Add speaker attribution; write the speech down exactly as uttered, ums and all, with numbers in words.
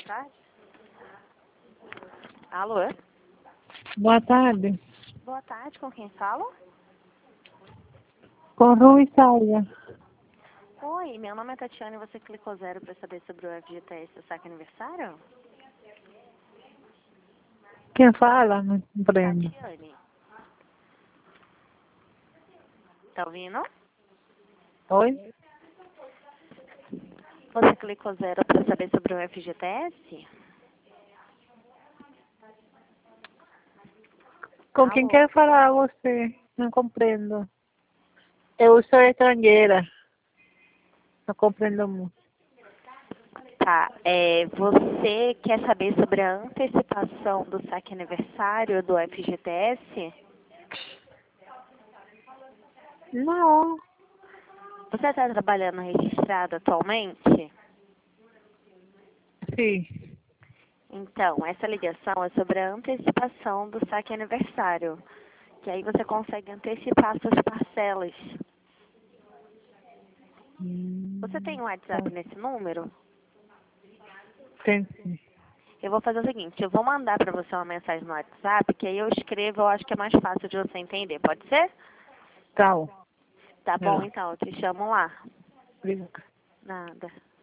Speaker 1: tarde. Alô?
Speaker 2: Boa tarde.
Speaker 1: Boa tarde, com quem falo?
Speaker 2: Com Rui Saia.
Speaker 1: Oi, meu nome é Tatiana e você clicou zero para saber sobre o F G T S do saque aniversário?
Speaker 2: Quem fala? Não compreendo.
Speaker 1: Tatiane. Tá ouvindo?
Speaker 2: Oi?
Speaker 1: Você clicou zero para saber sobre o F G T S?
Speaker 2: Com quem
Speaker 1: Alô?
Speaker 2: quer falar você? Não compreendo. Eu sou estrangeira. Não compreendo muito.
Speaker 1: Tá, é, você quer saber sobre a antecipação do saque aniversário do F G T S?
Speaker 2: Não.
Speaker 1: Você está trabalhando registrado atualmente?
Speaker 2: Sim.
Speaker 1: Então, essa ligação é sobre a antecipação do saque aniversário, que aí você consegue antecipar suas parcelas.
Speaker 2: Hum,
Speaker 1: Você tem um WhatsApp nesse número?
Speaker 2: tem sim.
Speaker 1: Eu vou fazer o seguinte, eu vou mandar para você uma mensagem no WhatsApp, que aí eu escrevo, eu acho que é mais fácil de você entender, pode ser?
Speaker 2: Tchau.
Speaker 1: Tá bom,
Speaker 2: Não.
Speaker 1: então, eu te chamo lá.
Speaker 2: Obrigada.
Speaker 1: Nada.